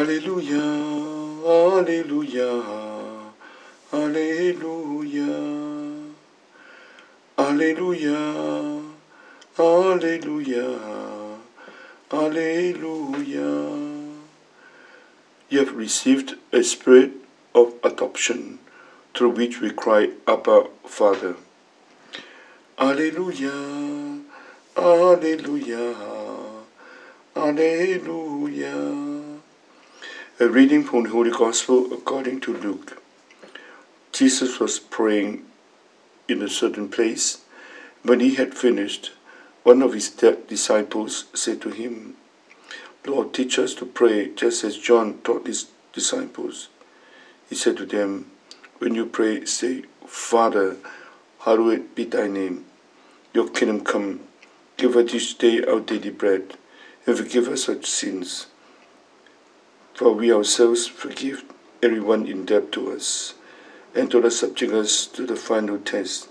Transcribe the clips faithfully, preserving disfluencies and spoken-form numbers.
Alleluia, Alleluia, Alleluia, Alleluia, Alleluia, Alleluia. You have received a spirit of adoption, through which we cry, Abba, Father. Alleluia, Alleluia, Alleluia. A reading from the Holy Gospel according to Luke. Jesus was praying in a certain place. When he had finished, one of his disciples said to him, Lord, teach us to pray, just as John taught his disciples. He said to them, when you pray, say, Father, hallowed be thy name. Your kingdom come. Give us this day our daily bread, and forgive us our sins. For we ourselves forgive everyone in debt to us, and do not subject us to the final test.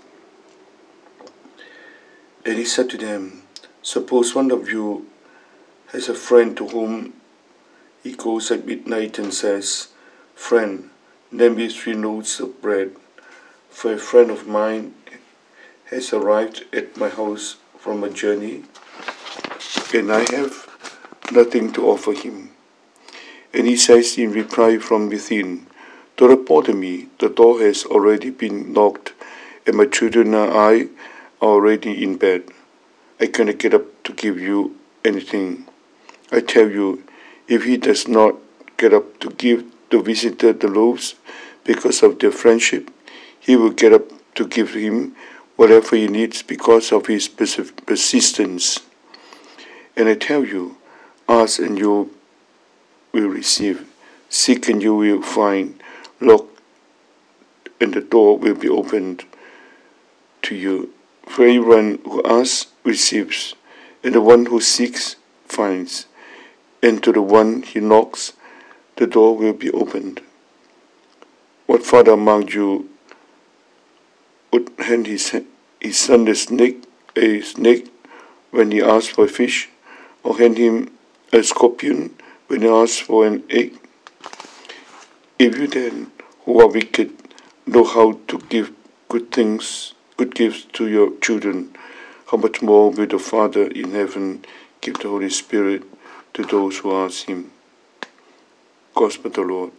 And he said to them, suppose one of you has a friend to whom he goes at midnight and says, Friend, lend me three loaves of bread, for a friend of mine has arrived at my house from a journey, and I have nothing to offer him. And he says in reply from within, do not bother me, the door has already been locked, and my children and I are already in bed. I cannot get up to give you anything. I tell you, if he does not get up to give the visitor the loaves because of their friendship, he will get up to give him whatever he needs because of his persistence. And I tell you, ask and you will receive, seek and you will find, knock and the door will be opened to you. For everyone who asks receives, and the one who seeks finds, and to the one he knocks the door will be opened. What father among you would hand his, his son a snake, a snake when he asks for a fish, or hand him a scorpion when he asks for an egg? If you then, who are wicked, know how to give good things, good gifts to your children, how much more will the Father in heaven give the Holy Spirit to those who ask him? Gospel of the Lord.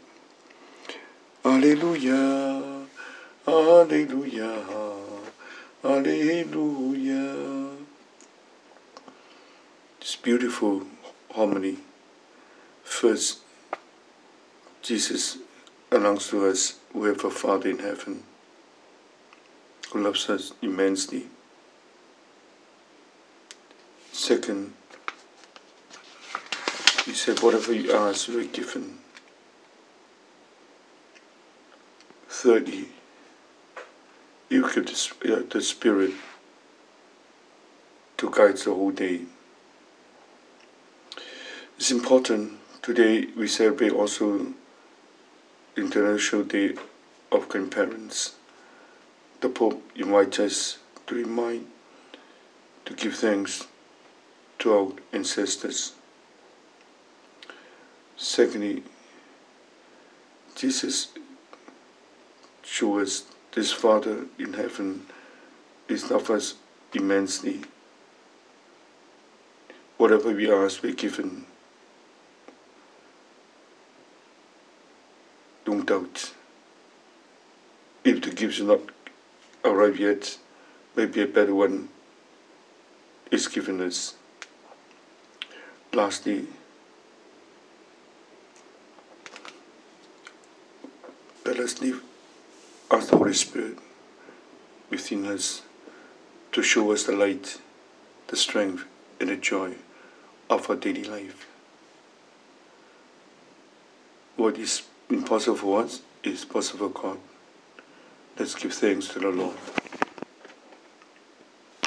Alleluia, Alleluia, Alleluia. This beautiful harmony. First, Jesus announced to us, we have a Father in heaven who loves us immensely. Second, he said, whatever you ask, you are given. Thirdly, you give the, the Spirit to guide the whole day. It's important. Today we celebrate also International Day of Grandparents. The Pope invites us to remind, to give thanks to our ancestors. Secondly, Jesus shows us this Father in heaven is loved us immensely. Whatever we ask, we're given. Don't doubt. If the gift is not arrived yet, maybe a better one is given us. Lastly, let us live as the Holy Spirit within us to show us the light, the strength, and the joy of our daily life. What is impossible for us is possible for God. Let's give thanks to the Lord.